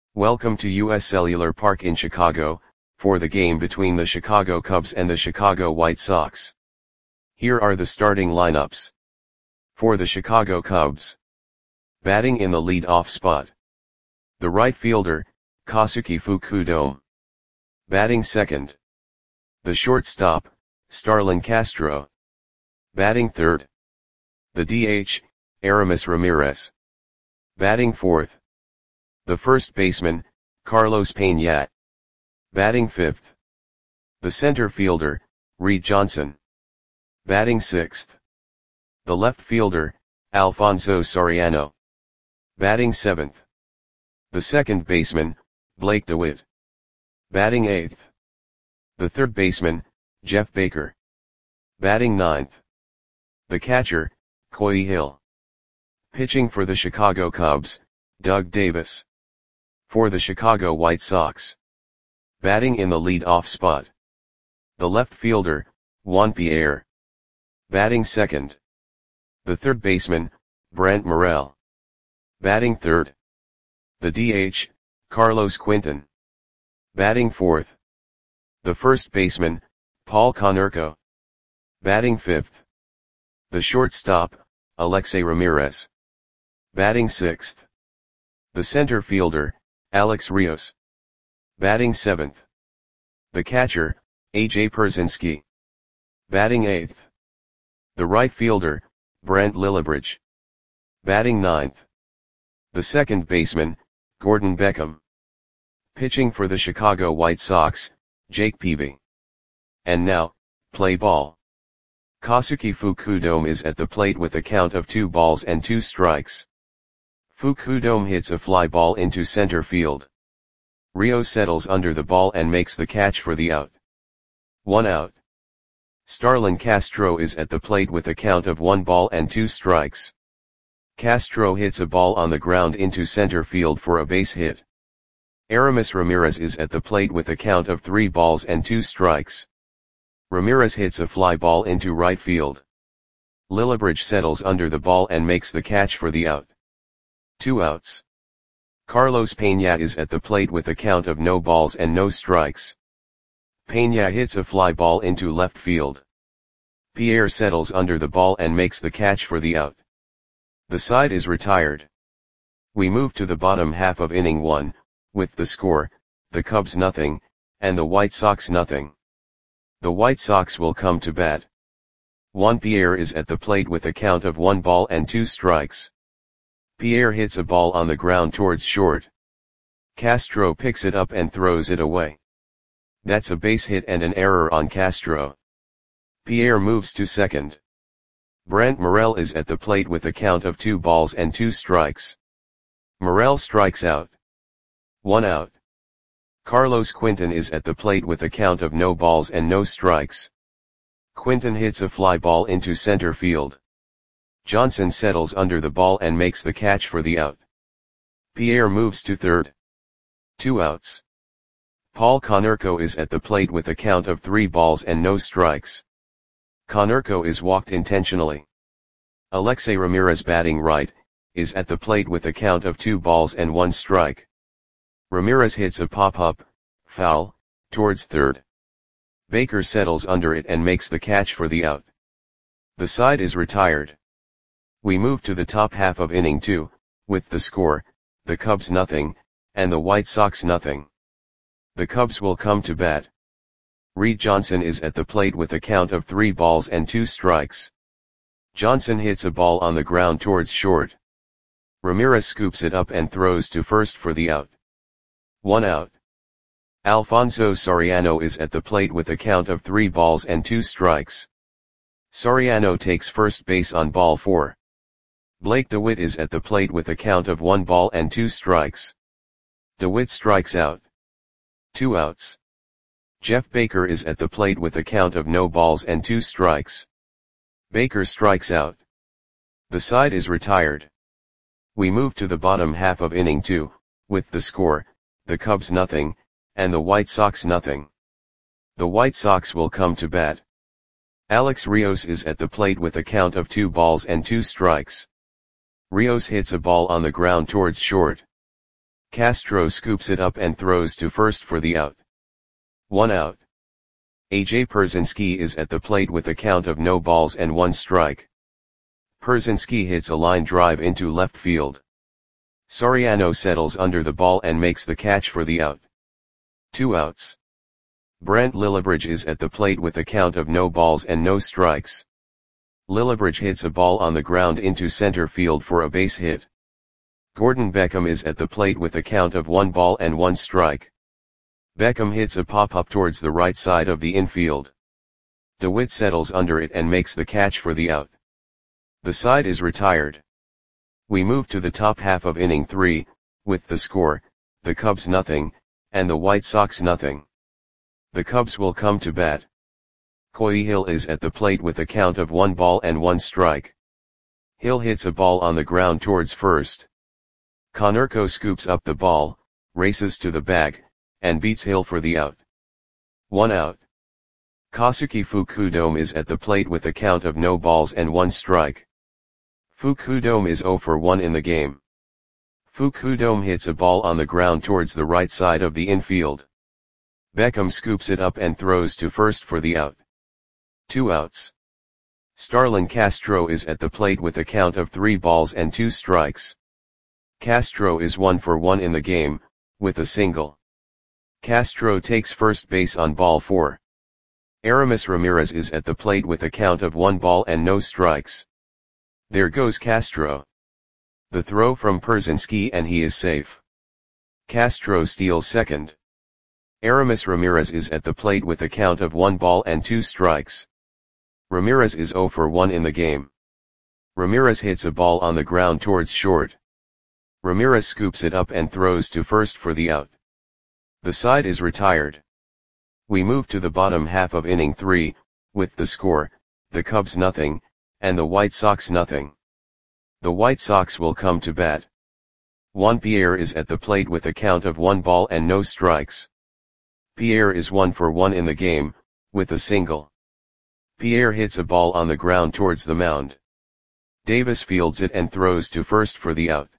Welcome to US Cellular Park in Chicago, for the game between the Chicago Cubs and the Chicago White Sox. Here are the starting lineups. For the Chicago Cubs. Batting in the lead-off spot. The right fielder, Kazuki Fukudome. Batting second. The shortstop, Starlin Castro. Batting third. The DH, Aramis Ramirez. Batting fourth. The first baseman, Carlos Peña. Batting fifth. The center fielder, Reed Johnson. Batting sixth. The left fielder, Alfonso Soriano. Batting seventh. The second baseman, Blake DeWitt. Batting eighth. The third baseman, Jeff Baker. Batting ninth. The catcher, Coy Hill. Pitching for the Chicago Cubs, Doug Davis. For the Chicago White Sox. Batting in the lead-off spot. The left fielder, Juan Pierre. Batting second. The third baseman, Brent Morel. Batting third. The DH, Carlos Quinton. Batting fourth. The first baseman, Paul Konerko. Batting fifth. The shortstop, Alexei Ramirez. Batting sixth. The center fielder, Alex Rios. Batting seventh. The catcher, AJ Pierzynski. Batting eighth. The right fielder, Brent Lillibridge. Batting ninth. The second baseman, Gordon Beckham. Pitching for the Chicago White Sox, Jake Peavy. And now, play ball. Kazuki Fukudome is at the plate with a count of 2-2. Fukudome hits a fly ball into center field. Rios settles under the ball and makes the catch for the out. 1 out. Starlin Castro is at the plate with a count of 1-2. Castro hits a ball on the ground into center field for a base hit. Aramis Ramirez is at the plate with a count of 3-2. Ramirez hits a fly ball into right field. Lillibridge settles under the ball and makes the catch for the out. 2 outs. Carlos Peña is at the plate with a count of 0-0. Peña hits a fly ball into left field. Pierre settles under the ball and makes the catch for the out. The side is retired. We move to the bottom half of inning 1, with the score, the Cubs 0, and the White Sox 0. The White Sox will come to bat. Juan Pierre is at the plate with a count of 1-2. Pierre hits a ball on the ground towards short. Castro picks it up and throws it away. That's a base hit and an error on Castro. Pierre moves to second. Brent Morel is at the plate with a count of 2-2. Morel strikes out. 1 out. Carlos Quinton is at the plate with a count of 0-0. Quinton hits a fly ball into center field. Johnson settles under the ball and makes the catch for the out. Pierre moves to third. 2 outs. Paul Konerko is at the plate with a count of 3-0. Konerko is walked intentionally. Alexei Ramirez, batting right, is at the plate with a count of 2-1. Ramirez hits a pop-up, foul, towards third. Baker settles under it and makes the catch for the out. The side is retired. We move to the top half of inning 2, with the score, the Cubs 0, and the White Sox 0. The Cubs will come to bat. Reed Johnson is at the plate with a count of 3-2. Johnson hits a ball on the ground towards short. Ramirez scoops it up and throws to first for the out. 1 out. Alfonso Soriano is at the plate with a count of 3-2. Soriano takes first base on ball 4. Blake DeWitt is at the plate with a count of 1-2. DeWitt strikes out. 2 outs. Jeff Baker is at the plate with a count of 0-2. Baker strikes out. The side is retired. We move to the bottom half of inning 2, with the score, the Cubs 0, and the White Sox 0. The White Sox will come to bat. Alex Rios is at the plate with a count of 2-2. Rios hits a ball on the ground towards short. Castro scoops it up and throws to first for the out. 1 out. AJ Pierzynski is at the plate with a count of no balls and 1 strike. Pierzynski hits a line drive into left field. Soriano settles under the ball and makes the catch for the out. 2 outs. Brent Lillibridge is at the plate with a count of no balls and no strikes. Lillibridge hits a ball on the ground into center field for a base hit. Gordon Beckham is at the plate with a count of 1 ball and 1 strike. Beckham hits a pop-up towards the right side of the infield. DeWitt settles under it and makes the catch for the out. The side is retired. We move to the top half of inning 3, with the score, the Cubs nothing, and the White Sox nothing. The Cubs will come to bat. Coy Hill is at the plate with a count of 1 ball and 1 strike. Hill hits a ball on the ground towards first. Konerko scoops up the ball, races to the bag, and beats Hill for the out. 1 out. Kosuke Fukudome is at the plate with a count of no balls and 1 strike. Fukudome is 0 for 1 in the game. Fukudome hits a ball on the ground towards the right side of the infield. Beckham scoops it up and throws to first for the out. 2 outs. Starlin Castro is at the plate with a count of 3 balls and 2 strikes. Castro is 1 for 1 in the game, with a single. Castro takes first base on ball 4. Aramis Ramirez is at the plate with a count of 1 ball and no strikes. There goes Castro. The throw from Pierzynski and he is safe. Castro steals second. Aramis Ramirez is at the plate with a count of 1 ball and 2 strikes. Ramirez is 0 for 1 in the game. Ramirez hits a ball on the ground towards short. Ramirez scoops it up and throws to first for the out. The side is retired. We move to the bottom half of inning 3, with the score, the Cubs nothing, and the White Sox nothing. The White Sox will come to bat. Juan Pierre is at the plate with a count of 1 ball and no strikes. Pierre is 1 for 1 in the game, with a single. Pierre hits a ball on the ground towards the mound. Davis fields it and throws to first for the out.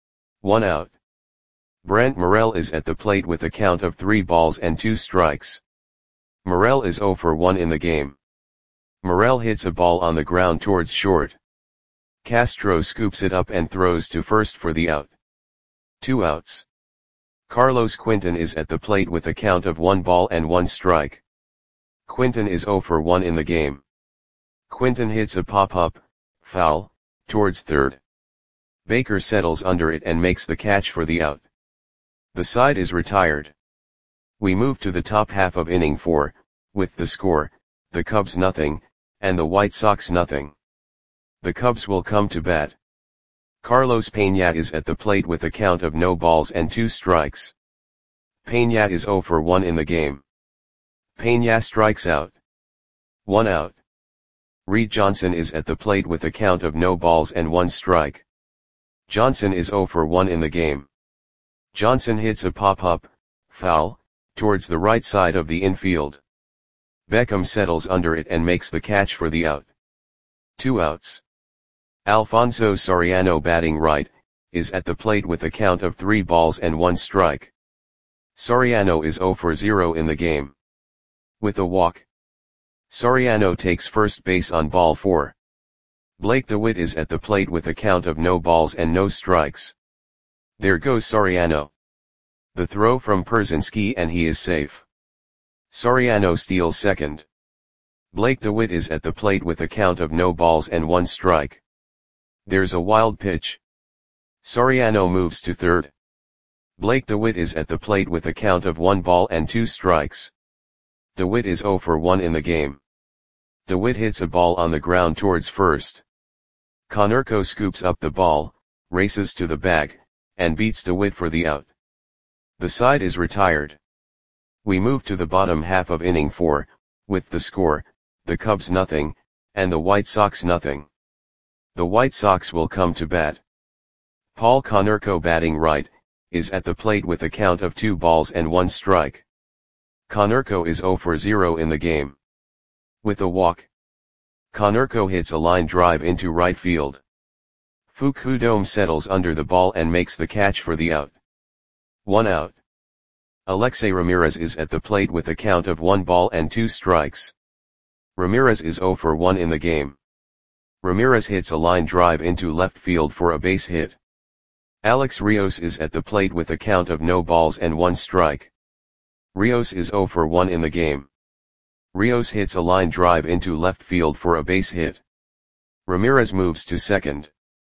1 out. Brent Morel is at the plate with a count of 3 balls and 2 strikes. Morel is 0 for 1 in the game. Morel hits a ball on the ground towards short. Castro scoops it up and throws to first for the out. 2 outs. Carlos Quinton is at the plate with a count of 1 ball and 1 strike. Quinton is 0 for 1 in the game. Quinton hits a pop-up, foul, towards third. Baker settles under it and makes the catch for the out. The side is retired. We move to the top half of inning 4, with the score, the Cubs nothing, and the White Sox nothing. The Cubs will come to bat. Carlos Peña is at the plate with a count of no balls and 2 strikes. Peña is 0 for 1 in the game. Peña strikes out. 1 out. Reed Johnson is at the plate with a count of no balls and 1 strike. Johnson is 0 for 1 in the game. Johnson hits a pop-up, foul, towards the right side of the infield. Beckham settles under it and makes the catch for the out. 2 outs. Alfonso Soriano batting right, is at the plate with a count of 3 balls and 1 strike. Soriano is 0 for 0 in the game. With a walk. Soriano takes first base on ball 4. Blake DeWitt is at the plate with a count of no balls and no strikes. There goes Soriano. The throw from Pierzynski and he is safe. Soriano steals second. Blake DeWitt is at the plate with a count of no balls and 1 strike. There's a wild pitch. Soriano moves to third. Blake DeWitt is at the plate with a count of 1 ball and 2 strikes. DeWitt is 0 for 1 in the game. DeWitt hits a ball on the ground towards first. Konerko scoops up the ball, races to the bag, and beats DeWitt for the out. The side is retired. We move to the bottom half of inning 4, with the score, the Cubs nothing, and the White Sox nothing. The White Sox will come to bat. Paul Konerko batting right, is at the plate with a count of 2 balls and 1 strike. Konerko is 0 for 0 in the game. With a walk. Konerko hits a line drive into right field. Fukudome settles under the ball and makes the catch for the out. 1 out. Alexei Ramirez is at the plate with a count of 1 ball and 2 strikes. Ramirez is 0 for 1 in the game. Ramirez hits a line drive into left field for a base hit. Alex Rios is at the plate with a count of no balls and 1 strike. Rios is 0 for 1 in the game. Rios hits a line drive into left field for a base hit. Ramirez moves to second.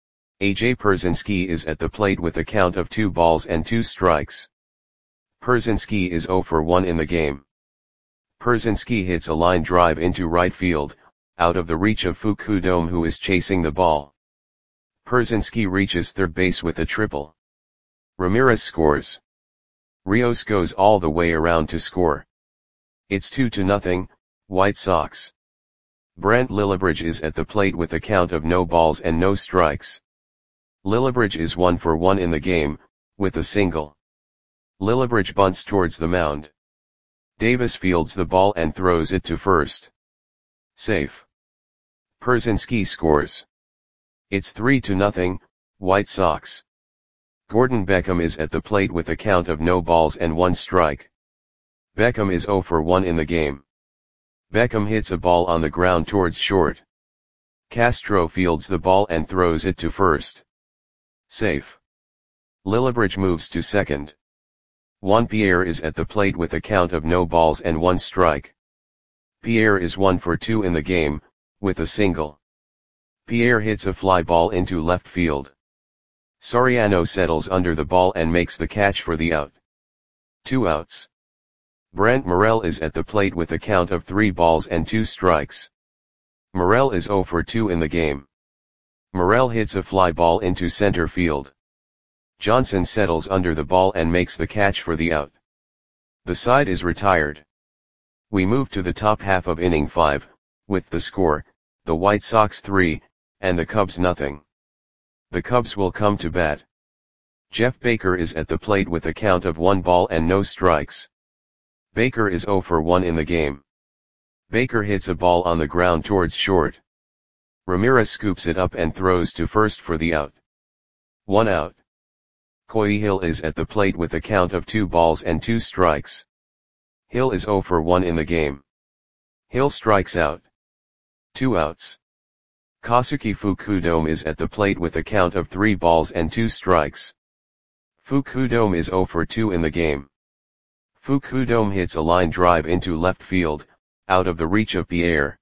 AJ Pierzynski is at the plate with a count of 2 balls and 2 strikes. Pierzynski is 0 for 1 in the game. Pierzynski hits a line drive into right field, out of the reach of Fukudome, who is chasing the ball. Pierzynski reaches third base with a triple. Ramirez scores. Rios goes all the way around to score. It's 2-0, White Sox. Brant Lillibridge is at the plate with a count of no balls and no strikes. Lillibridge is 1 for 1 in the game, with a single. Lillibridge bunts towards the mound. Davis fields the ball and throws it to first. Safe. Pierzynski scores. It's 3-0, White Sox. Gordon Beckham is at the plate with a count of no balls and 1 strike. Beckham is 0 for 1 in the game. Beckham hits a ball on the ground towards short. Castro fields the ball and throws it to first. Safe. Lillibridge moves to second. Juan Pierre is at the plate with a count of no balls and 1 strike. Pierre is 1 for 2 in the game, with a single. Pierre hits a fly ball into left field. Soriano settles under the ball and makes the catch for the out. 2 outs. Brent Morel is at the plate with a count of 3 balls and 2 strikes. Morel is 0 for 2 in the game. Morel hits a fly ball into center field. Johnson settles under the ball and makes the catch for the out. The side is retired. We move to the top half of inning 5, with the score, the White Sox 3, and the Cubs nothing. The Cubs will come to bat. Jeff Baker is at the plate with a count of 1 ball and no strikes. Baker is 0 for 1 in the game. Baker hits a ball on the ground towards short. Ramirez scoops it up and throws to first for the out. 1 out. Coy Hill is at the plate with a count of 2 balls and 2 strikes. Hill is 0 for 1 in the game. Hill strikes out. 2 outs. Kosuke Fukudome is at the plate with a count of 3 balls and 2 strikes. Fukudome is 0 for 2 in the game. Fukudome hits a line drive into left field, out of the reach of Pierre.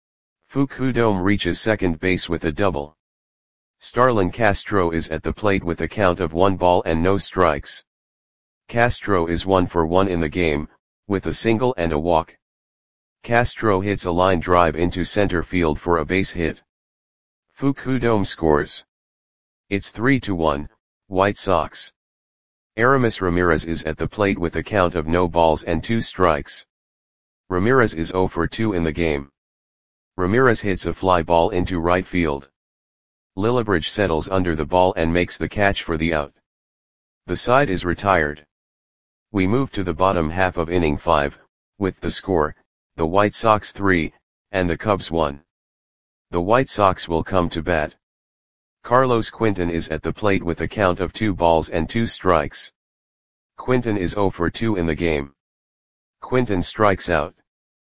Fukudome reaches second base with a double. Starlin Castro is at the plate with a count of 1 ball and no strikes. Castro is 1 for 1 in the game, with a single and a walk. Castro hits a line drive into center field for a base hit. Fukudome scores. It's 3-1, White Sox. Aramis Ramirez is at the plate with a count of no balls and 2 strikes. Ramirez is 0 for 2 in the game. Ramirez hits a fly ball into right field. Lillibridge settles under the ball and makes the catch for the out. The side is retired. We move to the bottom half of inning 5, with the score, the White Sox 3, and the Cubs 1. The White Sox will come to bat. Carlos Quinton is at the plate with a count of 2 balls and 2 strikes. Quinton is 0 for 2 in the game. Quinton strikes out.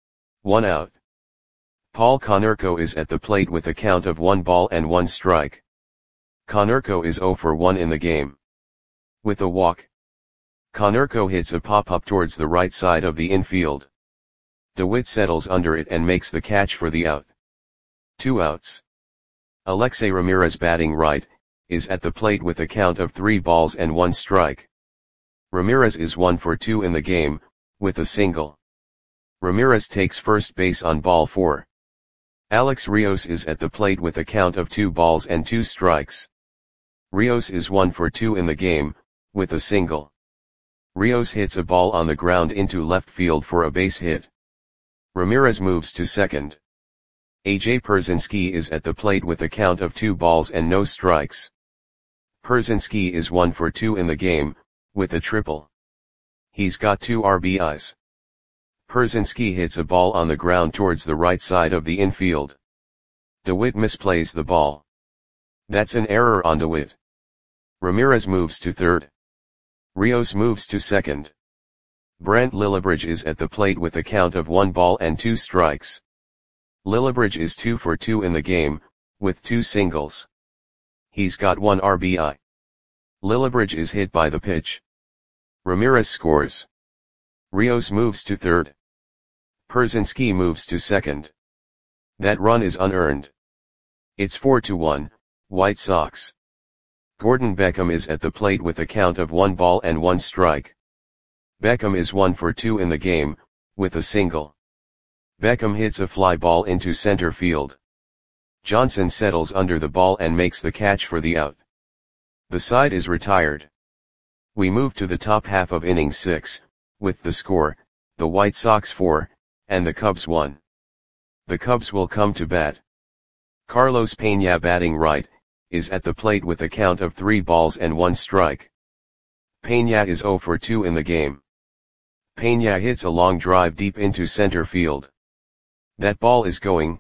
1 out. Paul Konerko is at the plate with a count of 1 ball and 1 strike. Konerko is 0 for 1 in the game. With a walk. Konerko hits a pop-up towards the right side of the infield. DeWitt settles under it and makes the catch for the out. 2 outs. Alexei Ramirez, batting right, is at the plate with a count of 3 balls and 1 strike. Ramirez is 1 for 2 in the game, with a single. Ramirez takes first base on ball 4. Alex Rios is at the plate with a count of 2 balls and 2 strikes. Rios is 1 for 2 in the game, with a single. Rios hits a ball on the ground into left field for a base hit. Ramirez moves to second. AJ Pierzynski is at the plate with a count of 2 balls and no strikes. Pierzynski is 1 for 2 in the game, with a triple. He's got 2 RBIs. Pierzynski hits a ball on the ground towards the right side of the infield. DeWitt misplays the ball. That's an error on DeWitt. Ramirez moves to third. Rios moves to second. Brent Lillibridge is at the plate with a count of 1 ball and 2 strikes. Lillibridge is 2 for 2 in the game, with 2 singles. He's got 1 RBI. Lillibridge is hit by the pitch. Ramirez scores. Rios moves to third. Pierzynski moves to second. That run is unearned. It's 4-1, White Sox. Gordon Beckham is at the plate with a count of 1 ball and 1 strike. Beckham is 1 for 2 in the game, with a single. Beckham hits a fly ball into center field. Johnson settles under the ball and makes the catch for the out. The side is retired. We move to the top half of inning 6, with the score, the White Sox 4, and the Cubs 1. The Cubs will come to bat. Carlos Peña, batting right, is at the plate with a count of 3 balls and 1 strike. Peña is 0 for 2 in the game. Peña hits a long drive deep into center field. That ball is gone.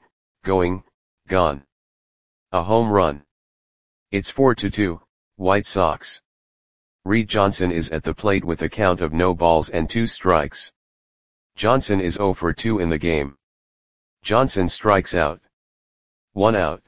A home run. It's 4-2, White Sox. Reed Johnson is at the plate with a count of no balls and 2 strikes. Johnson is 0 for 2 in the game. Johnson strikes out. 1 out.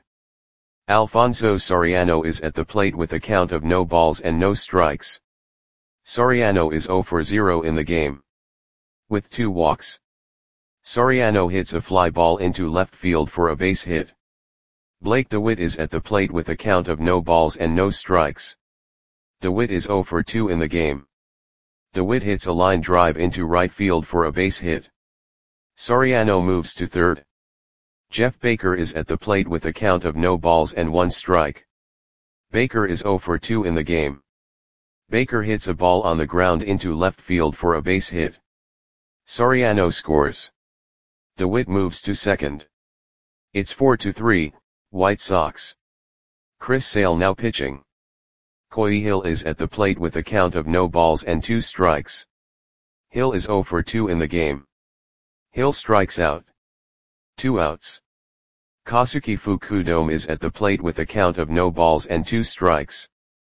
Alfonso Soriano is at the plate with a count of no balls and no strikes. Soriano is 0 for 0 in the game. With 2 walks. Soriano hits a fly ball into left field for a base hit. Blake DeWitt is at the plate with a count of no balls and no strikes. DeWitt is 0 for 2 in the game. DeWitt hits a line drive into right field for a base hit. Soriano moves to third. Jeff Baker is at the plate with a count of no balls and 1 strike. Baker is 0 for 2 in the game. Baker hits a ball on the ground into left field for a base hit. Soriano scores. DeWitt moves to second. It's 4-3, White Sox. Chris Sale now pitching. Coy Hill is at the plate with a count of no balls and 2 strikes. Hill is 0 for 2 in the game. Hill strikes out. 2 outs. Kosuke Fukudome is at the plate with a count of no balls and 2 strikes.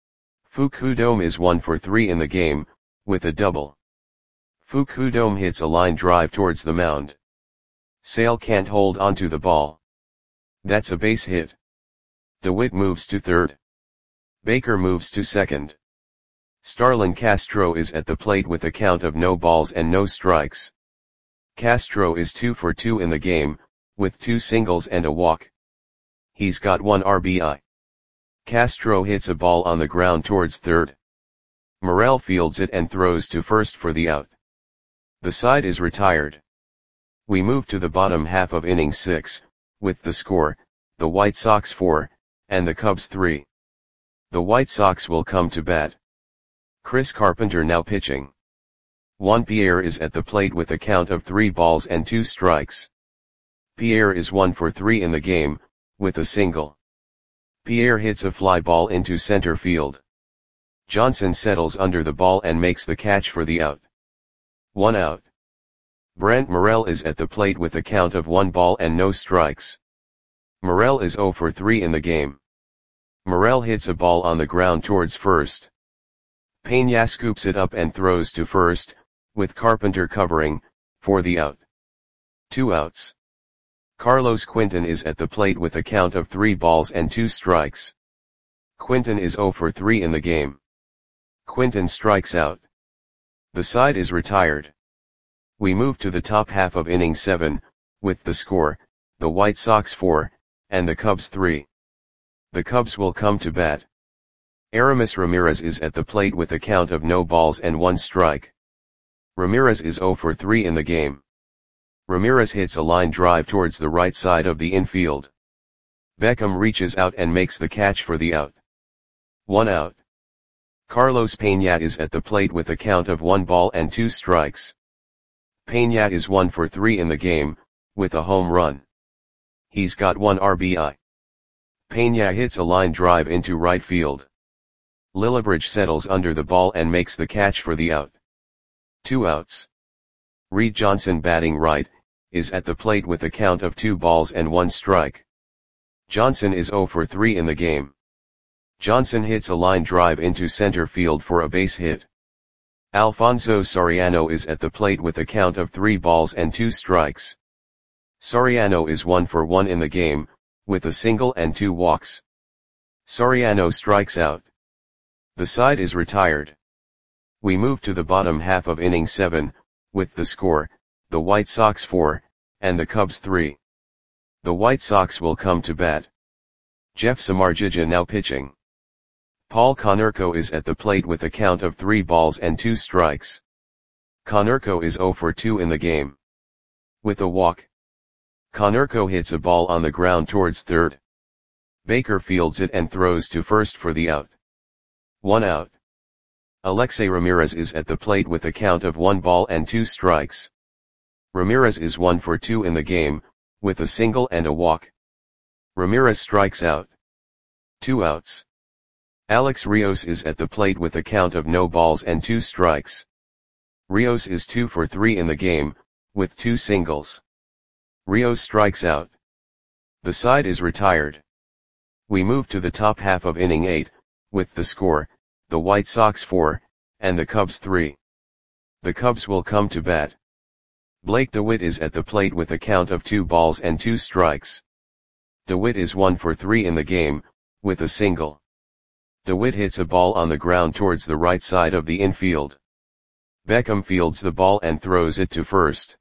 Fukudome is 1 for 3 in the game, with a double. Fukudome hits a line drive towards the mound. Sale can't hold onto the ball. That's a base hit. DeWitt moves to third. Baker moves to second. Starlin Castro is at the plate with a count of no balls and no strikes. Castro is 2 for 2 in the game, with 2 singles and a walk. He's got 1 RBI. Castro hits a ball on the ground towards third. Morel fields it and throws to first for the out. The side is retired. We move to the bottom half of inning 6, with the score, the White Sox 4, and the Cubs 3. The White Sox will come to bat. Chris Carpenter now pitching. Juan Pierre is at the plate with a count of 3 balls and 2 strikes. Pierre is 1 for 3 in the game, with a single. Pierre hits a fly ball into center field. Johnson settles under the ball and makes the catch for the out. 1 out. Brent Morel is at the plate with a count of 1 ball and no strikes. Morel is 0 for 3 in the game. Morel hits a ball on the ground towards first. Peña scoops it up and throws to first, with Carpenter covering, for the out. 2 outs. Carlos Quinton is at the plate with a count of 3 balls and 2 strikes. Quinton is 0 for 3 in the game. Quinton strikes out. The side is retired. We move to the top half of inning 7, with the score, the White Sox 4, and the Cubs 3. The Cubs will come to bat. Aramis Ramirez is at the plate with a count of no balls and 1 strike. Ramirez is 0 for 3 in the game. Ramirez hits a line drive towards the right side of the infield. Beckham reaches out and makes the catch for the out. 1 out. Carlos Peña is at the plate with a count of 1 ball and 2 strikes. Peña is 1 for 3 in the game, with a home run. He's got 1 RBI. Peña hits a line drive into right field. Lillibridge settles under the ball and makes the catch for the out. 2 outs. Reed Johnson, batting right, is at the plate with a count of 2 balls and 1 strike. Johnson is 0 for 3 in the game. Johnson hits a line drive into center field for a base hit. Alfonso Soriano is at the plate with a count of 3 balls and 2 strikes. Soriano is 1 for 1 in the game, with a single and 2 walks. Soriano strikes out. The side is retired. We move to the bottom half of inning 7, with the score, the White Sox 4, and the Cubs 3. The White Sox will come to bat. Jeff Samardzija now pitching. Paul Konerko is at the plate with a count of 3 balls and 2 strikes. Konerko is 0 for 2 in the game. With a walk. Konerko hits a ball on the ground towards third. Baker fields it and throws to first for the out. 1 out. Alexei Ramirez is at the plate with a count of 1 ball and 2 strikes. Ramirez is 1 for 2 in the game, with a single and a walk. Ramirez strikes out. 2 outs. Alex Rios is at the plate with a count of no balls and 2 strikes. Rios is 2 for 3 in the game, with 2 singles. Rios strikes out. The side is retired. We move to the top half of inning 8, with the score, the White Sox 4, and the Cubs 3. The Cubs will come to bat. Blake DeWitt is at the plate with a count of 2 balls and 2 strikes. DeWitt is 1 for 3 in the game, with a single. DeWitt hits a ball on the ground towards the right side of the infield. Beckham fields the ball and throws it to first.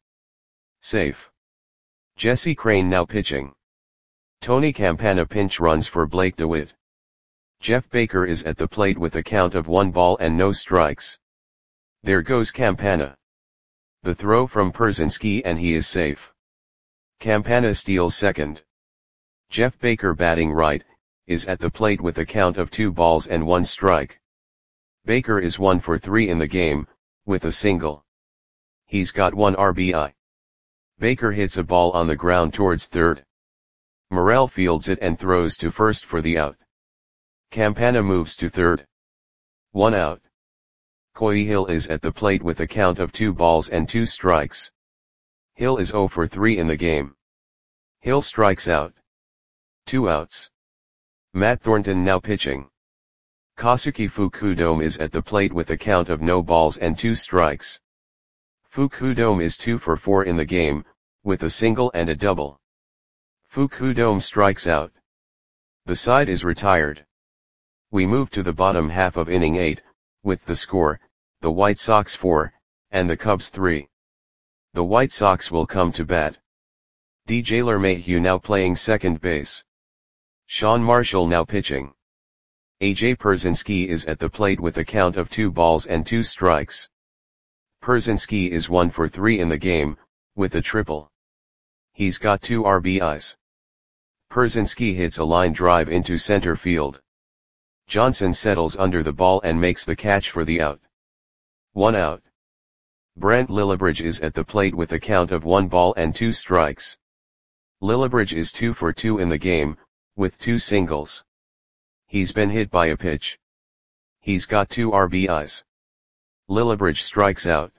Safe. Jesse Crain now pitching. Tony Campana pinch runs for Blake DeWitt. Jeff Baker is at the plate with a count of 1 ball and no strikes. There goes Campana. The throw from Pierzynski and he is safe. Campana steals second. Jeff Baker batting right, is at the plate with a count of 2 balls and 1 strike. Baker is 1 for 3 in the game, with a single. He's got 1 RBI. Baker hits a ball on the ground towards third. Morel fields it and throws to first for the out. Campana moves to third. 1 out. Coy Hill is at the plate with a count of 2 balls and 2 strikes. Hill is 0 for 3 in the game. Hill strikes out. 2 outs. Matt Thornton now pitching. Kosuke Fukudome is at the plate with a count of no balls and 2 strikes. Fukudome is 2 for 4 in the game, with a single and a double. Fukudome strikes out. The side is retired. We move to the bottom half of inning 8, with the score, the White Sox 4, and the Cubs 3. The White Sox will come to bat. DJ LeMahieu now playing second base. Sean Marshall now pitching. AJ Pierzynski is at the plate with a count of 2 balls and 2 strikes. Pierzynski is 1 for 3 in the game, with a triple. He's got 2 RBIs. Pierzynski hits a line drive into center field. Johnson settles under the ball and makes the catch for the out. 1 out. Brent Lillibridge is at the plate with a count of 1 ball and 2 strikes. Lillibridge is 2 for 2 in the game, with 2 singles. He's been hit by a pitch. He's got 2 RBIs. Lillibridge strikes out.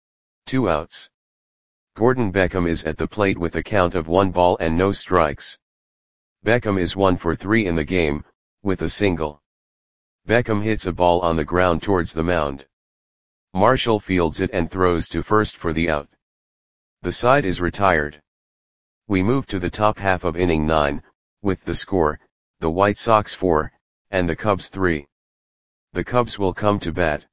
2 outs. Gordon Beckham is at the plate with a count of 1 ball and no strikes. Beckham is 1 for 3 in the game, with a single. Beckham hits a ball on the ground towards the mound. Marshall fields it and throws to first for the out. The side is retired. We move to the top half of inning 9, with the score, the White Sox 4, and the Cubs 3. The Cubs will come to bat.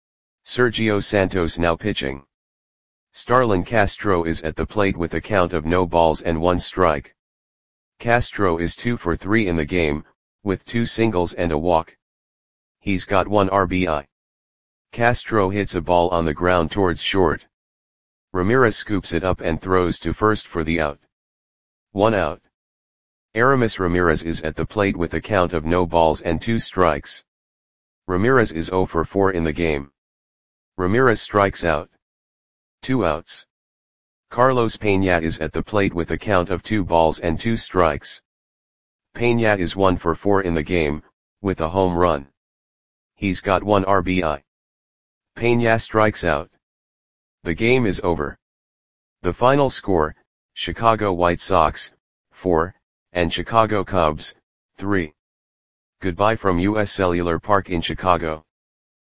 Sergio Santos now pitching. Starlin Castro is at the plate with a count of no balls and 1 strike. Castro is 2 for 3 in the game, with 2 singles and a walk. He's got 1 RBI. Castro hits a ball on the ground towards short. Ramirez scoops it up and throws to first for the out. 1 out. Aramis Ramirez is at the plate with a count of no balls and 2 strikes. Ramirez is 0 for 4 in the game. Ramirez strikes out. 2 outs. Carlos Peña is at the plate with a count of 2 balls and 2 strikes. Peña is 1 for 4 in the game, with a home run. He's got 1 RBI. Peña strikes out. The game is over. The final score, Chicago White Sox, 4, and Chicago Cubs, 3. Goodbye from US Cellular Park in Chicago.